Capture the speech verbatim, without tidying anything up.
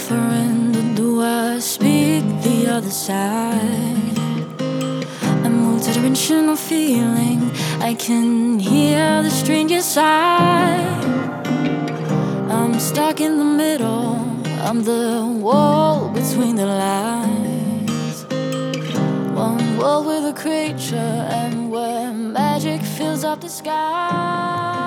surrender? Do I speak the other side? I move to dimensional feeling. I can hear the stranger sigh. I'm stuck in the middle. I'm the wall between the lines. One world with a creature, and where magic fills up the sky.